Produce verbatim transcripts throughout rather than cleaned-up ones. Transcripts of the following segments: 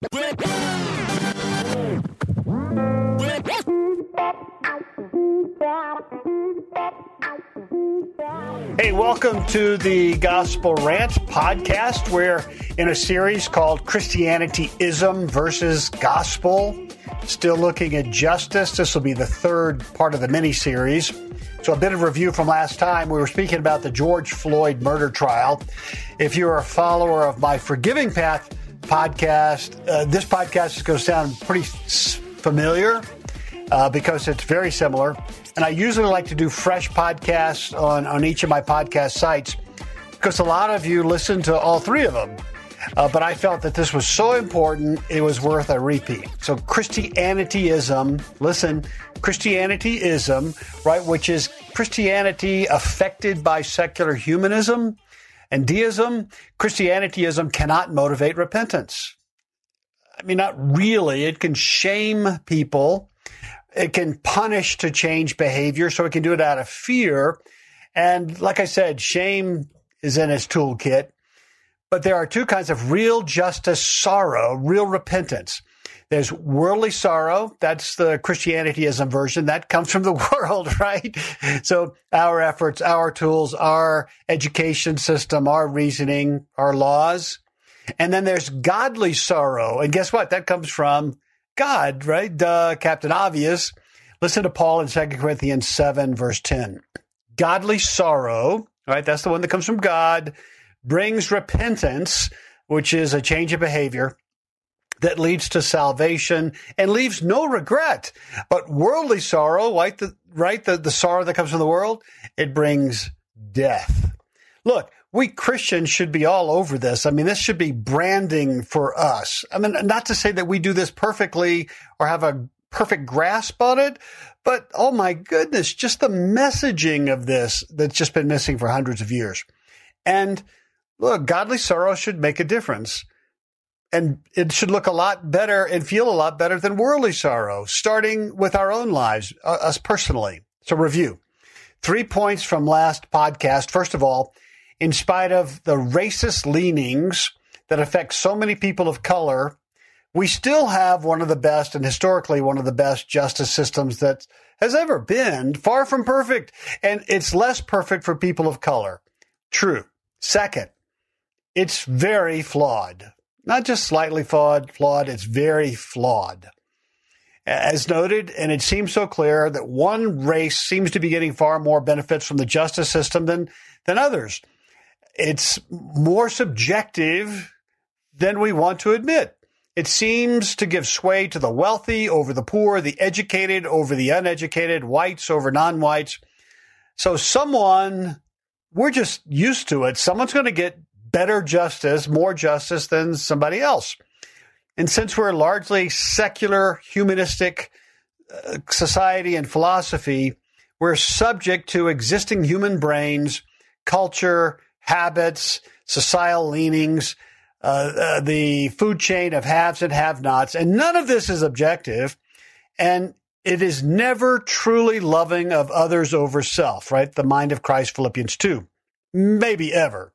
Hey, welcome to the Gospel Rant podcast. We're in a series called Christianity-ism versus Gospel. Still looking at justice. This will be the third part of the mini-series. So a bit of review from last time. We were speaking about the George Floyd murder trial. If you're a follower of my Forgiving Path podcast, uh, this podcast is going to sound pretty familiar uh, because it's very similar. And I usually like to do fresh podcasts on, on each of my podcast sites because a lot of you listen to all three of them. Uh, but I felt that this was so important, it was worth a repeat. So Christianity-ism, listen, Christianity-ism, right, which is Christianity affected by secular humanism and deism. Christianity-ism cannot motivate repentance. I mean, not really. It can shame people. It can punish to change behavior, so it can do it out of fear. And like I said, shame is in its toolkit. But there are two kinds of real justice sorrow, real repentance. There's worldly sorrow. That's the Christianityism version. That comes from the world, right? So our efforts, our tools, our education system, our reasoning, our laws. And then there's godly sorrow. And guess what? That comes from God, right? Duh, Captain Obvious. Listen to Paul in Second Corinthians seven, verse ten. Godly sorrow, right? That's the one that comes from God, brings repentance, which is a change of behavior that leads to salvation and leaves no regret. But worldly sorrow, right? The, right? The, the sorrow that comes from the world, it brings death. Look, we Christians should be all over this. I mean, this should be branding for us. I mean, not to say that we do this perfectly or have a perfect grasp on it, but oh my goodness, just the messaging of this that's just been missing for hundreds of years. And look, godly sorrow should make a difference. And it should look a lot better and feel a lot better than worldly sorrow, starting with our own lives, uh, us personally. So review. Three points from last podcast. First of all, in spite of the racist leanings that affect so many people of color, we still have one of the best and historically one of the best justice systems that has ever been, far from perfect. And it's less perfect for people of color. True. Second, it's very flawed. Not just slightly flawed, flawed, it's very flawed. As noted, and it seems so clear that one race seems to be getting far more benefits from the justice system than, than others. It's more subjective than we want to admit. It seems to give sway to the wealthy over the poor, the educated over the uneducated, whites over non-whites. So someone, we're just used to it, someone's going to get better justice, more justice than somebody else. And since we're largely secular, humanistic uh, society and philosophy, we're subject to existing human brains, culture, habits, societal leanings, uh, uh, the food chain of haves and have-nots. And none of this is objective. And it is never truly loving of others over self, right? The mind of Christ, Philippians two. Maybe ever.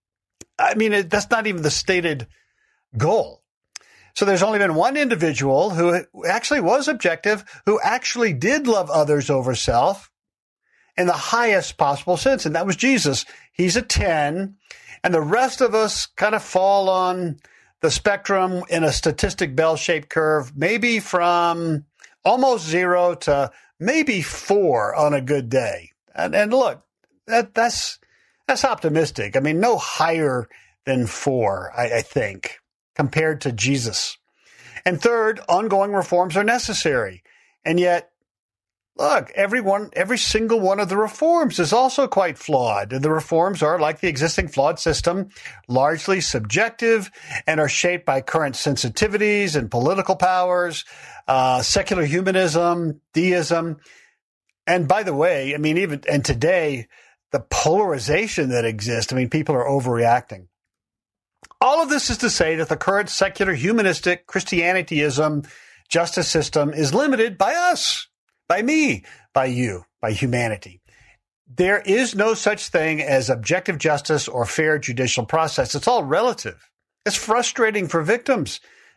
I mean, it, that's not even the stated goal. So there's only been one individual who actually was objective, who actually did love others over self in the highest possible sense, and that was Jesus. He's a ten, and the rest of us kind of fall on the spectrum in a statistic bell-shaped curve, maybe from almost zero to maybe four on a good day. And, and look, that that's that's optimistic. I mean, no higher than four, I, I think, compared to Jesus. And third, ongoing reforms are necessary. And yet, look, everyone, every single one of the reforms is also quite flawed. The reforms are, like the existing flawed system, largely subjective and are shaped by current sensitivities and political powers, uh, secular humanism, deism. And by the way, I mean, even, and today, the polarization that exists, I mean, people are overreacting. All of this is to say that the current secular humanistic Christianityism justice system is limited by us, by me, by you, by humanity. There is no such thing as objective justice or fair judicial process. It's all relative. It's frustrating for victims.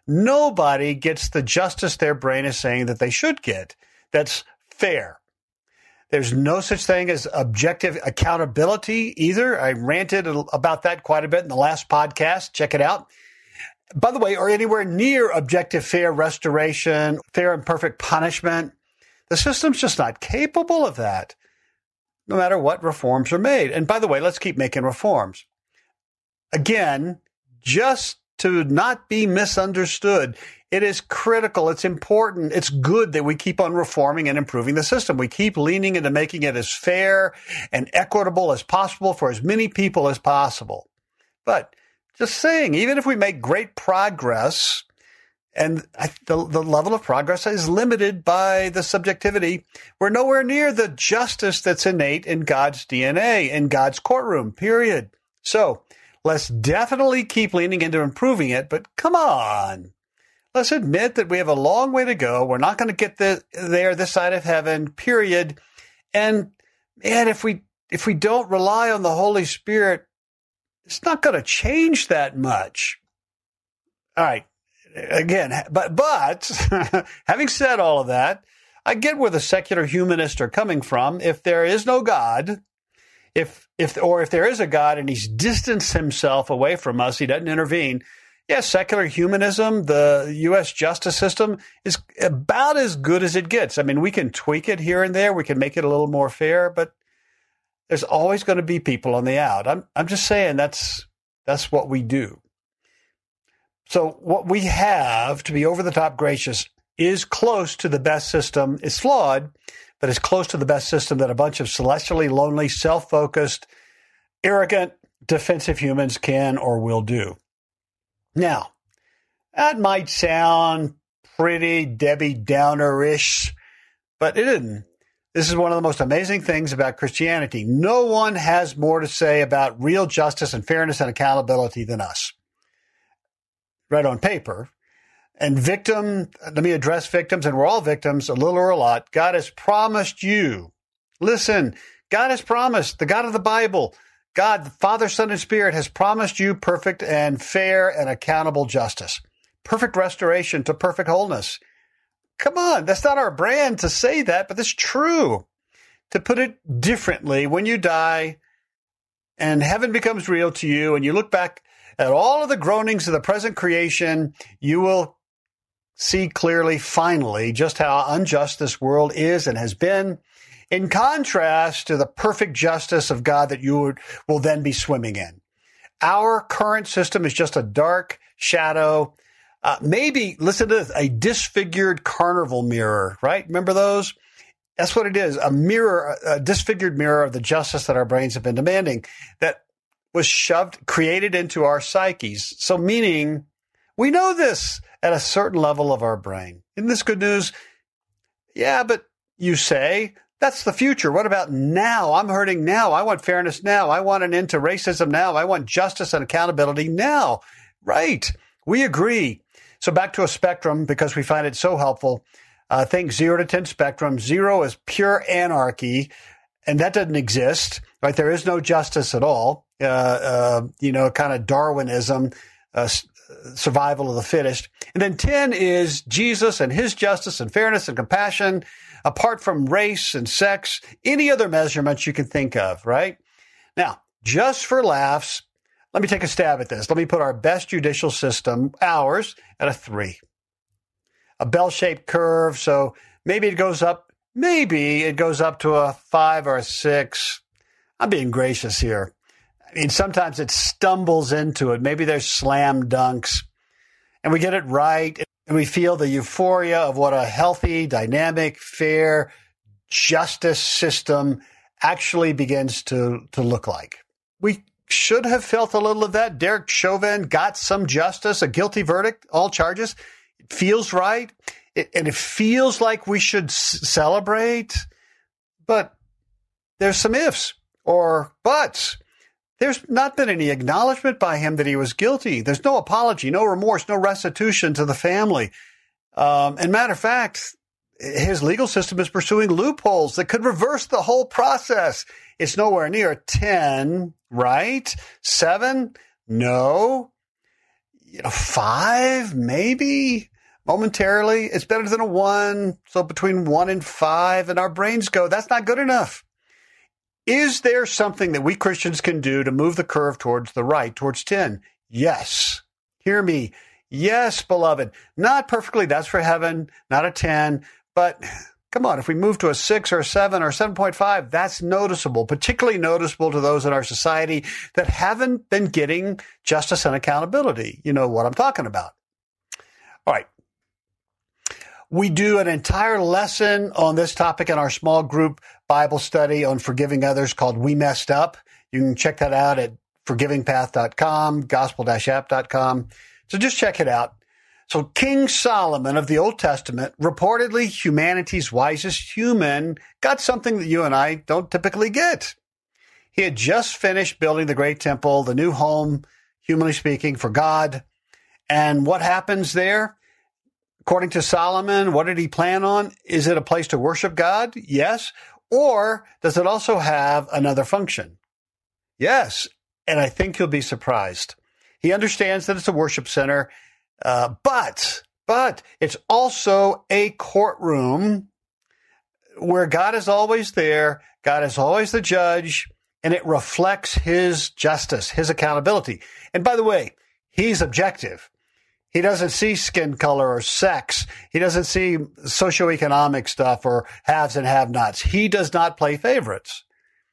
nobody gets the justice their brain is saying that they should get. That's fair. There's no such thing as objective accountability either. I ranted about that quite a bit in the last podcast. Check it out. By the way, or anywhere near objective, fair restoration, fair and perfect punishment. The system's just not capable of that, no matter what reforms are made. And by the way, let's keep making reforms. Again, just to not be misunderstood, it is critical, it's important, it's good that we keep on reforming and improving the system. We keep leaning into making it as fair and equitable as possible for as many people as possible. But just saying, even if we make great progress, and the, the level of progress is limited by the subjectivity, we're nowhere near the justice that's innate in God's D N A, in God's courtroom, period. So let's definitely keep leaning into improving it, but come on. Let's admit that we have a long way to go. We're not going to get the, there this side of heaven, period. And man, if we if we don't rely on the Holy Spirit, it's not going to change that much. All right. Again, but but having said all of that, I get where the secular humanists are coming from. If there is no God, if if or if there is a God and he's distanced himself away from us, he doesn't intervene. Yes, secular humanism, the U S justice system is about as good as it gets. I mean, we can tweak it here and there. We can make it a little more fair, but there's always going to be people on the out. I'm I'm just saying that's that's what we do. So what we have, to be over-the-top gracious, is close to the best system. It's flawed, but it's close to the best system that a bunch of celestially lonely, self-focused, arrogant, defensive humans can or will do. Now, that might sound pretty Debbie Downer-ish, but it isn't. This is one of the most amazing things about Christianity. No one has more to say about real justice and fairness and accountability than us. Right on paper. And victim, let me address victims, and we're all victims, a little or a lot. God has promised you. Listen, God has promised, the God of the Bible, God, the Father, Son, and Spirit has promised you perfect and fair and accountable justice. Perfect restoration to perfect wholeness. Come on, that's not our brand to say that, but that's true. To put it differently, when you die and heaven becomes real to you and you look back at all of the groanings of the present creation, you will see clearly, finally, just how unjust this world is and has been, in contrast to the perfect justice of God that you would, will then be swimming in. Our current system is just a dark shadow, uh, maybe, listen to this, a disfigured carnival mirror, right? Remember those? That's what it is, a mirror, a disfigured mirror of the justice that our brains have been demanding, that was shoved, created into our psyches. So meaning, we know this at a certain level of our brain. Isn't this good news? Yeah, but you say, that's the future. What about now? I'm hurting now. I want fairness now. I want an end to racism now. I want justice and accountability now. Right. We agree. So back to a spectrum, because we find it so helpful. Uh, think zero to ten spectrum. Zero is pure anarchy, and that doesn't exist. Right? There is no justice at all. Uh, uh, you know, kind of Darwinism, uh, survival of the fittest. And then ten is Jesus and his justice and fairness and compassion, apart from race and sex, any other measurements you can think of, right? Now, just for laughs, let me take a stab at this. Let me put our best judicial system, ours, at a three. A bell-shaped curve, so maybe it goes up, maybe it goes up to a five or a six. I'm being gracious here. I mean, sometimes it stumbles into it. Maybe there's slam dunks, and we get it right, and we feel the euphoria of what a healthy, dynamic, fair justice system actually begins to, to look like. We should have felt a little of that. Derek Chauvin got some justice, a guilty verdict, all charges. It feels right, it, and it feels like we should s- celebrate, but there's some ifs or buts. There's not been any acknowledgement by him that he was guilty. There's no apology, no remorse, no restitution to the family. Um, and matter of fact, his legal system is pursuing loopholes that could reverse the whole process. It's nowhere near ten, right? Seven? No. you know, five, maybe momentarily. It's better than a one. So between one and five, and our brains go, that's not good enough. Is there something that we Christians can do to move the curve towards the right, towards ten? Yes. Hear me. Yes, beloved. Not perfectly. That's for heaven, not a ten. But come on, if we move to a six or a seven or seven point five, that's noticeable, particularly noticeable to those in our society that haven't been getting justice and accountability. You know what I'm talking about. All right. We do an entire lesson on this topic in our small group Bible study on forgiving others called We Messed Up. You can check that out at forgiving path dot com, gospel dash app dot com. So just check it out. So King Solomon of the Old Testament, reportedly humanity's wisest human, got something that you and I don't typically get. He had just finished building the great temple, the new home, humanly speaking, for God. And what happens there? According to Solomon, what did he plan on? Is it a place to worship God? Yes. Or does it also have another function? Yes. And I think you'll be surprised. He understands that it's a worship center, uh, but, but it's also a courtroom where God is always there. God is always the judge, and it reflects his justice, his accountability. And by the way, he's objective. He doesn't see skin color or sex. He doesn't see socioeconomic stuff or haves and have-nots. He does not play favorites.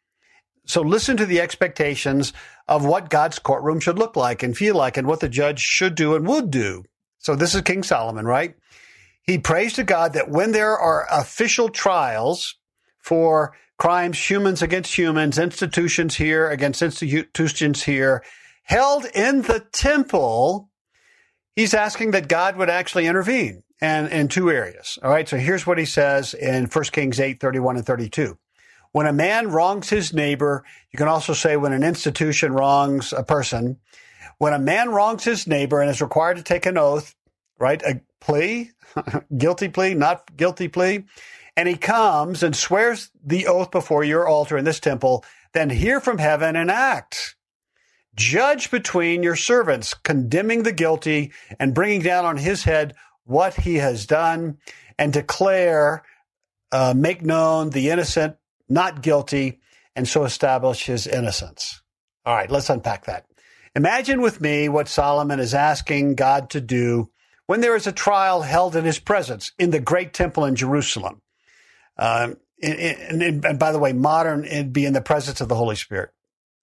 So listen to the expectations of what God's courtroom should look like and feel like and what the judge should do and would do. So this is King Solomon, right? He prays to God that when there are official trials for crimes, humans against humans, institutions here against institutions here, held in the temple, he's asking that God would actually intervene, and in two areas. All right, so here's what he says in First Kings eight, thirty-one and thirty-two. When a man wrongs his neighbor, you can also say when an institution wrongs a person. When a man wrongs his neighbor and is required to take an oath, right, a plea, guilty plea, not guilty plea, and he comes and swears the oath before your altar in this temple, then hear from heaven and act. Judge between your servants, condemning the guilty and bringing down on his head what he has done, and declare, uh, make known the innocent, not guilty, and so establish his innocence. All right, let's unpack that. Imagine with me what Solomon is asking God to do when there is a trial held in his presence in the great temple in Jerusalem. Uh, and, and, and by the way, modern, it'd be in the presence of the Holy Spirit.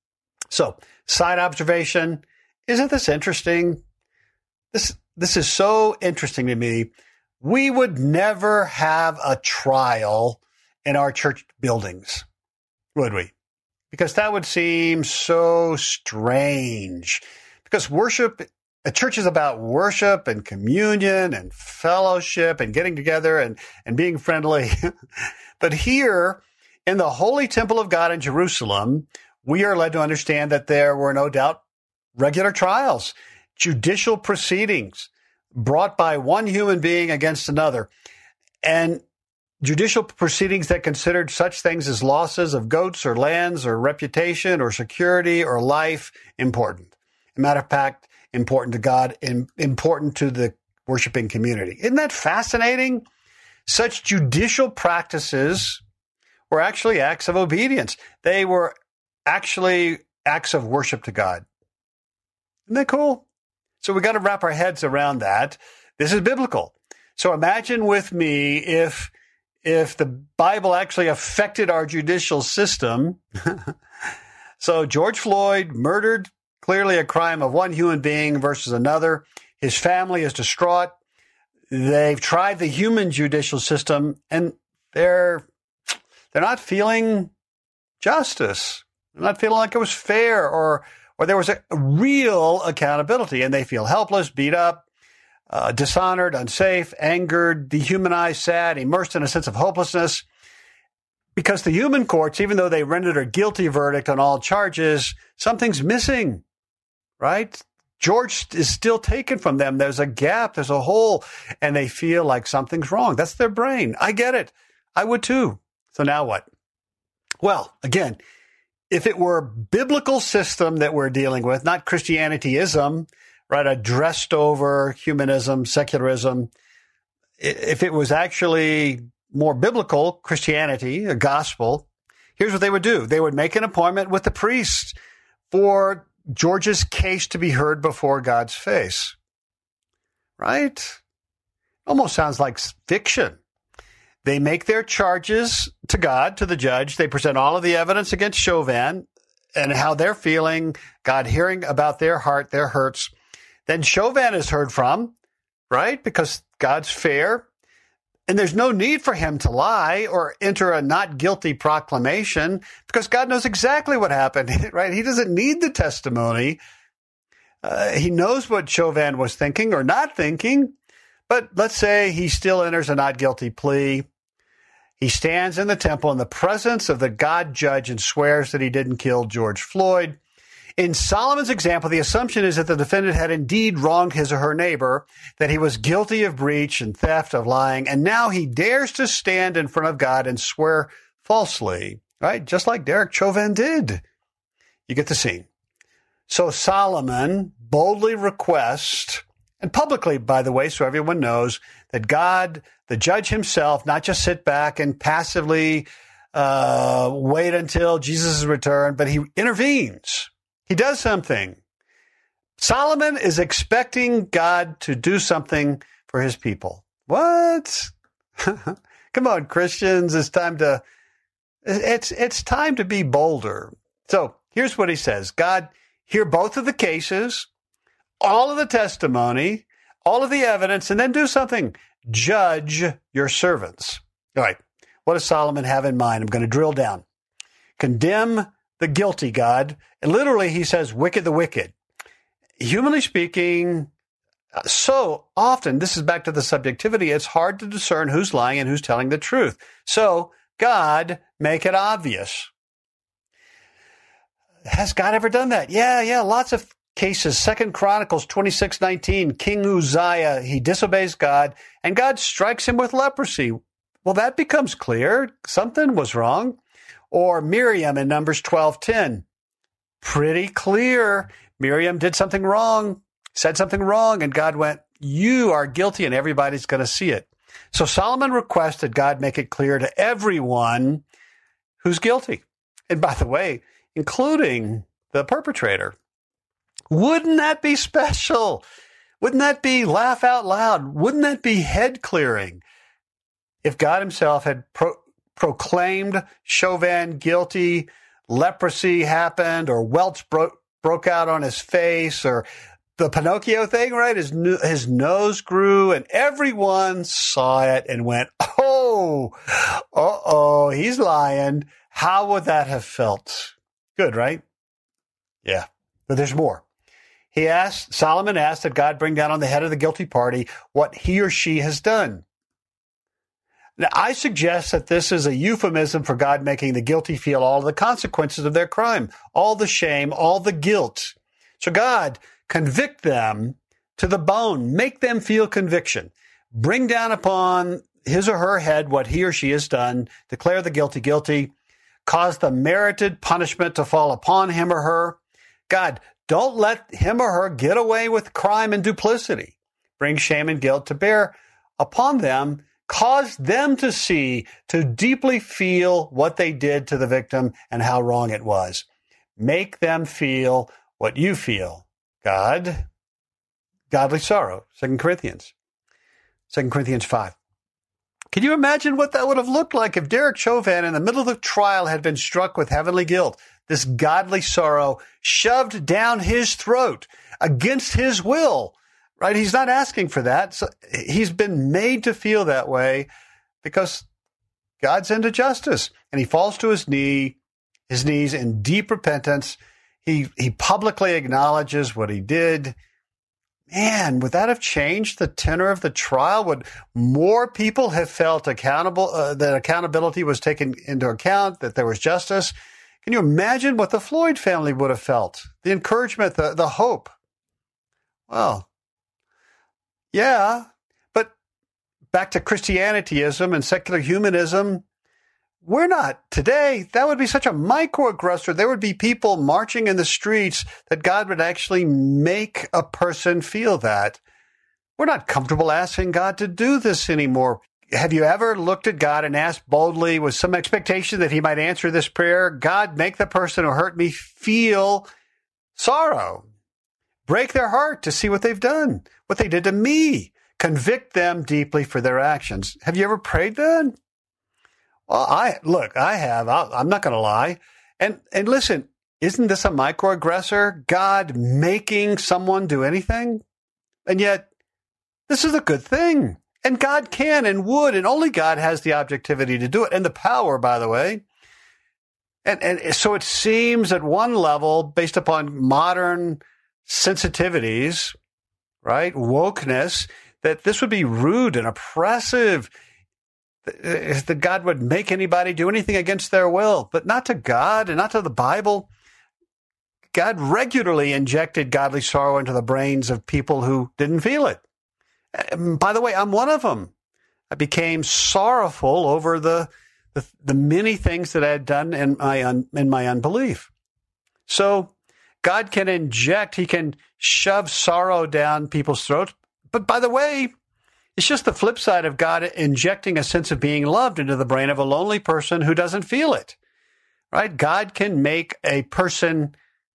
So, side observation, isn't this interesting? This, this is so interesting to me. We would never have a trial in our church buildings, would we? Because that would seem so strange. Because worship, a church is about worship and communion and fellowship and getting together and, and being friendly. But here in the holy temple of God in Jerusalem, we are led to understand that there were no doubt regular trials, judicial proceedings brought by one human being against another, and judicial proceedings that considered such things as losses of goats or lands or reputation or security or life important. As a matter of fact, important to God and important to the worshiping community. Isn't that fascinating? Such judicial practices were actually acts of obedience. They were actually acts of worship to God. Isn't that cool? So we got to wrap our heads around that. This is biblical. So imagine with me if if the Bible actually affected our judicial system. So George Floyd murdered, clearly a crime of one human being versus another. His family is distraught. They've tried the human judicial system, and they're they're not feeling justice. They're not feeling like it was fair or or there was a real accountability, and they feel helpless, beat up, uh, dishonored, unsafe, angered, dehumanized, sad, immersed in a sense of hopelessness. Because the human courts, even though they rendered a guilty verdict on all charges, something's missing, right? George is still taken from them. There's a gap, there's a hole, and they feel like something's wrong. That's their brain. I get it. I would too. So now what? Well, again, if it were a biblical system that we're dealing with, not Christianityism, right? A dressed over humanism, secularism. If it was actually more biblical Christianity, a gospel, here's what they would do. They would make an appointment with the priest for George's case to be heard before God's face. Right? Almost sounds like fiction. They make their charges to God, to the judge. They present all of the evidence against Chauvin and how they're feeling, God hearing about their heart, their hurts. Then Chauvin is heard from, right? Because God's fair. And there's no need for him to lie or enter a not guilty proclamation because God knows exactly what happened, right? He doesn't need the testimony. Uh, he knows what Chauvin was thinking or not thinking. But let's say he still enters a not guilty plea. He stands in the temple in the presence of the God judge and swears that he didn't kill George Floyd. In Solomon's example, the assumption is that the defendant had indeed wronged his or her neighbor, that he was guilty of breach and theft, of lying, and now he dares to stand in front of God and swear falsely, right? Just like Derek Chauvin did. You get the scene. So Solomon boldly requests, and publicly, by the way, so everyone knows, that God, the judge himself, not just sit back and passively uh, wait until Jesus' return, but he intervenes. He does something. Solomon is expecting God to do something for his people. What? Come on, Christians. It's time to, it's, it's time to be bolder. So here's what he says. God, hear both of the cases, all of the testimony, all of the evidence, and then do something. Judge your servants. All right. What does Solomon have in mind? I'm going to drill down. Condemn the guilty, God. And literally, he says, wicked the wicked. Humanly speaking, so often, this is back to the subjectivity, it's hard to discern who's lying and who's telling the truth. So, God, make it obvious. Has God ever done that? Yeah, yeah, lots of cases. Second Chronicles twenty-six nineteen, King Uzziah, he disobeys God, and God strikes him with leprosy. Well, that becomes clear. Something was wrong. Or Miriam in Numbers twelve ten. Pretty clear. Miriam did something wrong, said something wrong, and God went, you are guilty, and everybody's going to see it. So Solomon requests that God make it clear to everyone who's guilty. And by the way, including the perpetrator. Wouldn't that be special? Wouldn't that be laugh out loud? Wouldn't that be head clearing? If God himself had pro- proclaimed Chauvin guilty, leprosy happened, or welts broke broke out on his face, or the Pinocchio thing, right? His, his nose grew, and everyone saw it and went, oh, uh-oh, he's lying. How would that have felt? Good, right? Yeah, but there's more. He asked, Solomon asked that God bring down on the head of the guilty party what he or she has done. Now, I suggest that this is a euphemism for God making the guilty feel all the consequences of their crime, all the shame, all the guilt. So God, convict them to the bone, make them feel conviction, bring down upon his or her head what he or she has done, declare the guilty guilty, cause the merited punishment to fall upon him or her. God, don't let him or her get away with crime and duplicity. Bring shame and guilt to bear upon them. Cause them to see, to deeply feel what they did to the victim and how wrong it was. Make them feel what you feel. God, godly sorrow, Second Corinthians. Second Corinthians five. Can you imagine what that would have looked like if Derek Chauvin in the middle of the trial had been struck with heavenly guilt? This godly sorrow shoved down his throat against his will, right? He's not asking for that. So he's been made to feel that way because God's into justice, and he falls to his knee, his knees in deep repentance. He, he publicly acknowledges what he did. Man, would that have changed the tenor of the trial? Would more people have felt accountable, uh, that accountability was taken into account, that there was justice? Can you imagine what the Floyd family would have felt? The encouragement, the, the hope. Well, yeah, but back to Christianityism and secular humanism, we're not today. That would be such a microaggressor. There would be people marching in the streets that God would actually make a person feel that. We're not comfortable asking God to do this anymore. Have you ever looked at God and asked boldly with some expectation that he might answer this prayer? God, make the person who hurt me feel sorrow. Break their heart to see what they've done, what they did to me. Convict them deeply for their actions. Have you ever prayed that? Well, I look, I have. I'll, I'm not going to lie. And and listen, isn't this a microaggressor? God making someone do anything? And yet, this is a good thing. And God can and would, and only God has the objectivity to do it, and the power, by the way. And and so it seems at one level, based upon modern sensitivities, right, wokeness, that this would be rude and oppressive, that God would make anybody do anything against their will, but not to God and not to the Bible. God regularly injected godly sorrow into the brains of people who didn't feel it. And by the way, I'm one of them. I became sorrowful over the the, the many things that I had done in my un, in my unbelief. So God can inject, he can shove sorrow down people's throats. But by the way, it's just the flip side of God injecting a sense of being loved into the brain of a lonely person who doesn't feel it, right? God can make a person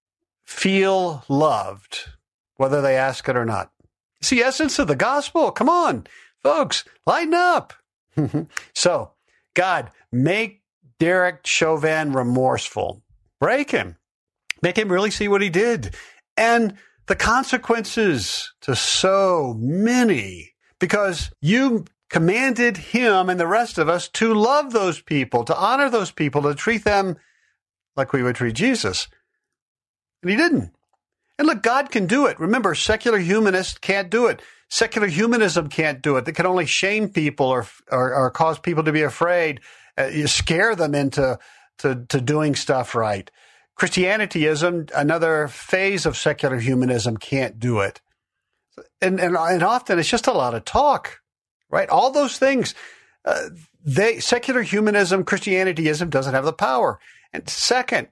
feel loved, whether they ask it or not. It's the essence of the gospel. Come on, folks, lighten up. So, God, make Derek Chauvin remorseful. Break him. Make him really see what he did. And the consequences to so many, because you commanded him and the rest of us to love those people, to honor those people, to treat them like we would treat Jesus. And he didn't. And look, God can do it. Remember, secular humanists can't do it. Secular humanism can't do it. They can only shame people or or, or cause people to be afraid. Uh, you scare them into to, to doing stuff right. Christianityism, another phase of secular humanism, can't do it. And, and, and often it's just a lot of talk, right? All those things, uh, they secular humanism, Christianityism doesn't have the power. And second,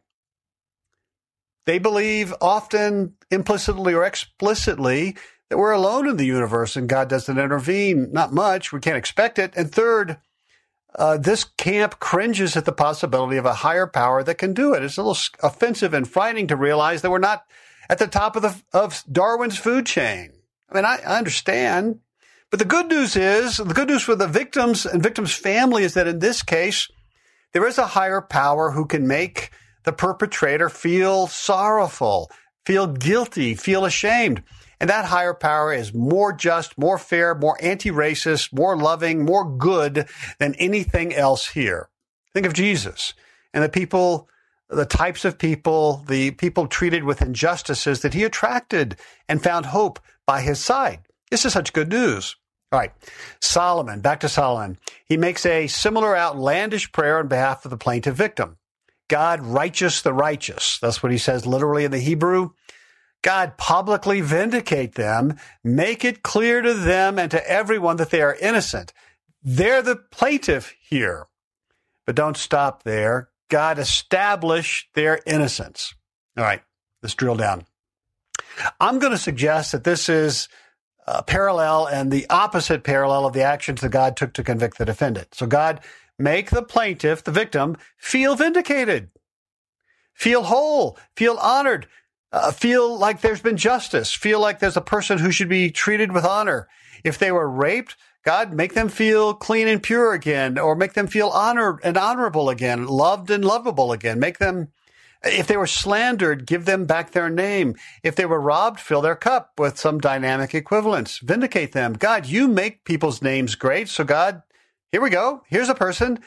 they believe often implicitly or explicitly that we're alone in the universe and God doesn't intervene. Not much. We can't expect it. And third, uh, this camp cringes at the possibility of a higher power that can do it. It's a little offensive and frightening to realize that we're not at the top of the of Darwin's food chain. I mean, I, I understand. But the good news is, the good news for the victims and victims' family is that in this case, there is a higher power who can make the perpetrator feel sorrowful, feel guilty, feel ashamed. And that higher power is more just, more fair, more anti-racist, more loving, more good than anything else here. Think of Jesus and the people, the types of people, the people treated with injustices that he attracted and found hope by his side. This is such good news. All right. Solomon, back to Solomon. He makes a similar outlandish prayer on behalf of the plaintiff victim. God, righteous the righteous. That's what he says literally in the Hebrew. God, publicly vindicate them, make it clear to them and to everyone that they are innocent. They're the plaintiff here. But don't stop there. God, establish their innocence. All right, let's drill down. I'm going to suggest that this is a parallel and the opposite parallel of the actions that God took to convict the defendant. So God, make the plaintiff, the victim, feel vindicated, feel whole, feel honored, Uh, feel like there's been justice, feel like there's a person who should be treated with honor. If they were raped, God, make them feel clean and pure again, or make them feel honored and honorable again, loved and lovable again. Make them, if they were slandered, give them back their name. If they were robbed, fill their cup with some dynamic equivalence. Vindicate them. God, you make people's names great. So God, here we go. Here's a person.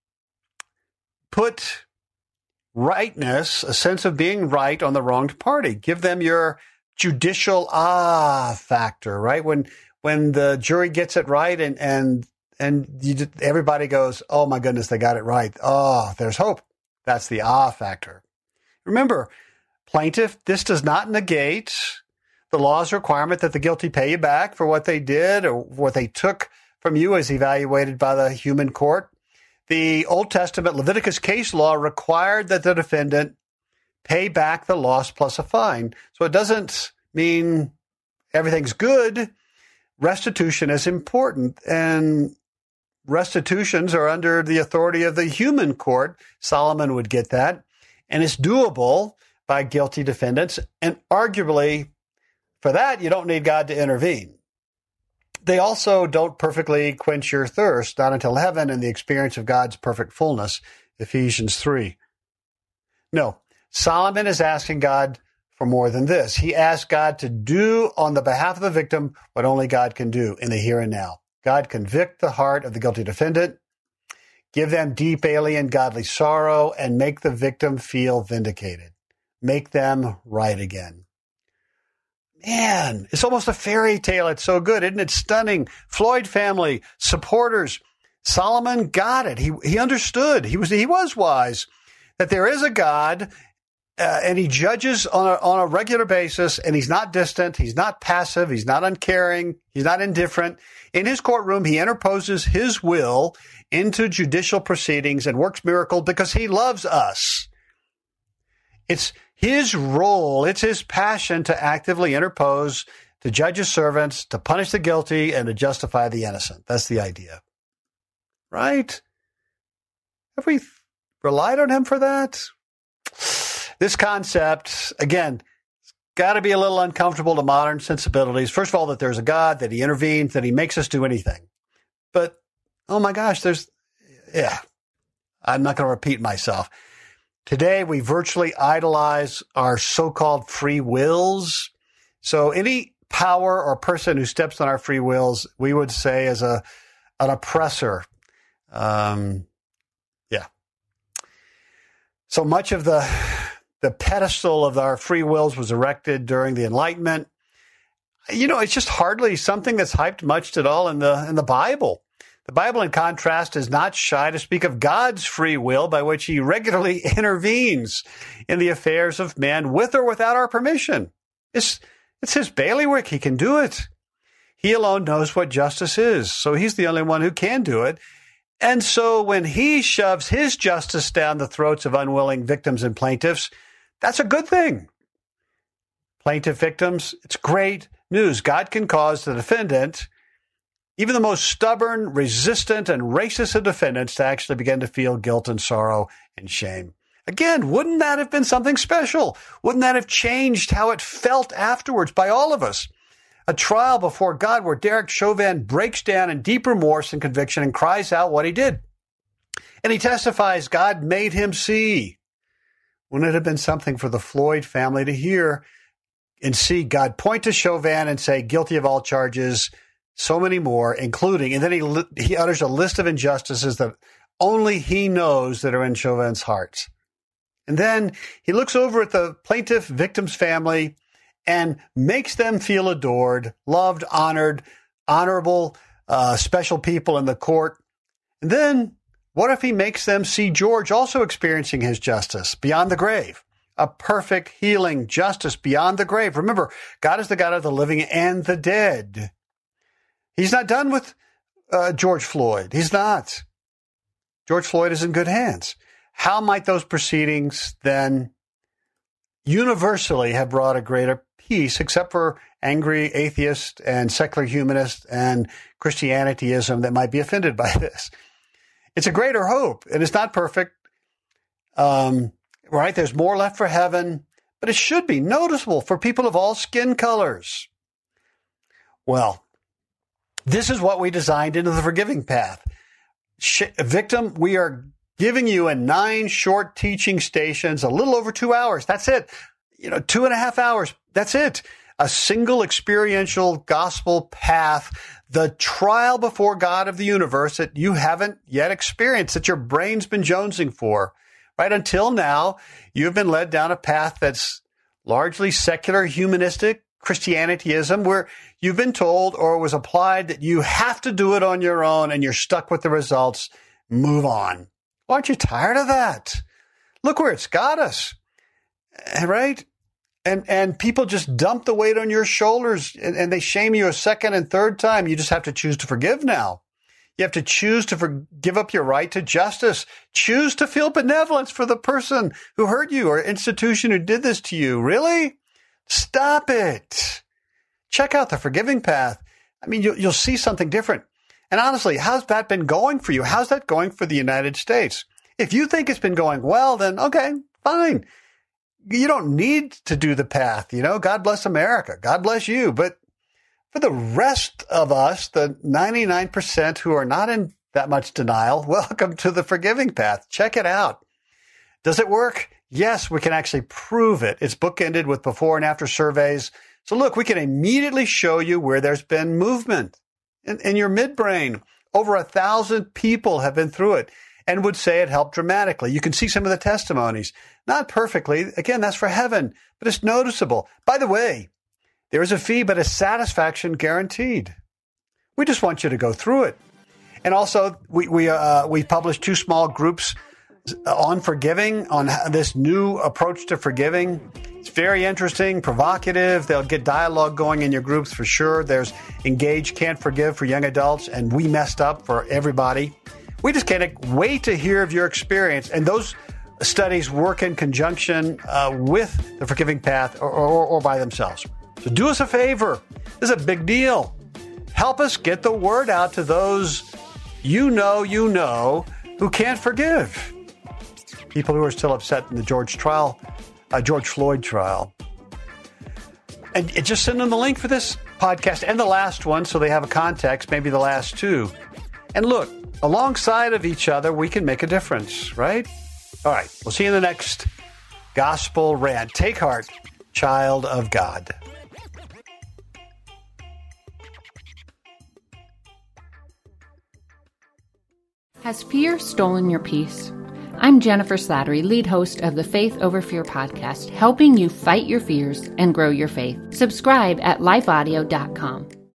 Put rightness, a sense of being right on the wronged party. Give them your judicial ah factor, right? When when the jury gets it right and and and you just, everybody goes, oh my goodness, they got it right. Oh, there's hope. That's the ah factor. Remember, plaintiff, this does not negate the law's requirement that the guilty pay you back for what they did or what they took from you as evaluated by the human court. the Old Testament Leviticus case law required that the defendant pay back the loss plus a fine. So it doesn't mean everything's good. Restitution is important, and restitutions are under the authority of the human court. Solomon would get that, and it's doable by guilty defendants, and arguably for that, you don't need God to intervene. They also don't perfectly quench your thirst, not until heaven and the experience of God's perfect fullness, Ephesians three. No, Solomon is asking God for more than this. He asked God to do on the behalf of the victim what only God can do in the here and now. God convict the heart of the guilty defendant, give them deep alien godly sorrow, and make the victim feel vindicated. Make them right again. Man, it's almost a fairy tale. It's so good, isn't it? Stunning. Floyd family, supporters. Solomon got it. He he understood. He was he was wise that there is a God, uh, and he judges on a on a regular basis. And he's not distant. He's not passive. He's not uncaring. He's not indifferent. In his courtroom, he interposes his will into judicial proceedings and works miracles because he loves us. It's his role, it's his passion to actively interpose, to judge his servants, to punish the guilty, and to justify the innocent. That's the idea. Right? Have we relied on him for that? This concept, again, it's got to be a little uncomfortable to modern sensibilities. First of all, that there's a God, that he intervenes, that he makes us do anything. But, oh my gosh, there's, yeah, I'm not going to repeat myself. Today, we virtually idolize our so-called free wills. So any power or person who steps on our free wills, we would say is a an oppressor. Um, yeah. So much of the the pedestal of our free wills was erected during the Enlightenment. You know, it's just hardly something that's hyped much at all in the in the Bible. The Bible, in contrast, is not shy to speak of God's free will by which he regularly intervenes in the affairs of men with or without our permission. It's, it's his bailiwick. He can do it. He alone knows what justice is, so he's the only one who can do it. And so when he shoves his justice down the throats of unwilling victims and plaintiffs, that's a good thing. Plaintiff victims, it's great news. God can cause the defendant, even the most stubborn, resistant, and racist of defendants, to actually begin to feel guilt and sorrow and shame. Again, wouldn't that have been something special? Wouldn't that have changed how it felt afterwards by all of us? A trial before God where Derek Chauvin breaks down in deep remorse and conviction and cries out what he did. And he testifies God made him see. Wouldn't it have been something for the Floyd family to hear and see God point to Chauvin and say, guilty of all charges, so many more, including, and then he he utters a list of injustices that only he knows that are in Chauvin's heart. And then he looks over at the plaintiff victim's family and makes them feel adored, loved, honored, honorable, uh, special people in the court. And then what if he makes them see George also experiencing his justice beyond the grave? A perfect healing justice beyond the grave. Remember, God is the God of the living and the dead. He's not done with uh, George Floyd. He's not. George Floyd is in good hands. How might those proceedings then universally have brought a greater peace, except for angry atheists and secular humanists and Christianityism that might be offended by this? It's a greater hope, and it's not perfect. Um, right? There's more left for heaven, but it should be noticeable for people of all skin colors. Well, this is what we designed into the forgiving path. Victim, we are giving you in nine short teaching stations, a little over two hours. That's it. You know, two and a half hours. That's it. A single experiential gospel path, the trial before God of the universe that you haven't yet experienced, that your brain's been jonesing for. Right? Until now, you've been led down a path that's largely secular, humanistic, Christianityism, where you've been told or was applied that you have to do it on your own and you're stuck with the results. Move on. Aren't you tired of that? Look where it's got us, right? And and people just dump the weight on your shoulders and, and they shame you a second and third time. You just have to choose to forgive now. You have to choose to for, give up your right to justice. Choose to feel benevolence for the person who hurt you or institution who did this to you. Really? Stop it. Check out the forgiving path. I mean, you'll, you'll see something different. And honestly, how's that been going for you? How's that going for the United States? If you think it's been going well, then okay, fine. You don't need to do the path. You know, God bless America. God bless you. But for the rest of us, the ninety-nine percent who are not in that much denial, welcome to the forgiving path. Check it out. Does it work? Yes, we can actually prove it. It's bookended with before and after surveys. So look, we can immediately show you where there's been movement in, in your midbrain. Over a thousand people have been through it and would say it helped dramatically. You can see some of the testimonies. Not perfectly. Again, that's for heaven, but it's noticeable. By the way, there is a fee, but a satisfaction guaranteed. We just want you to go through it. And also, we we uh, we published two small groups on forgiving, on this new approach to forgiving. It's very interesting, provocative. They'll get dialogue going in your groups for sure. There's Engage, Can't Forgive for young adults, and We Messed Up for everybody. We just can't wait to hear of your experience. And those studies work in conjunction uh, with the forgiving path or, or, or by themselves. So do us a favor. This is a big deal. Help us get the word out to those you know you know who can't forgive. People who are still upset in the George trial, uh, George Floyd trial. And just send them the link for this podcast and the last one so they have a context, maybe the last two. And look, alongside of each other, we can make a difference, right? All right, we'll see you in the next Gospel Rant. Take heart, child of God. Has fear stolen your peace? I'm Jennifer Slattery, lead host of the Faith Over Fear podcast, helping you fight your fears and grow your faith. Subscribe at life audio dot com.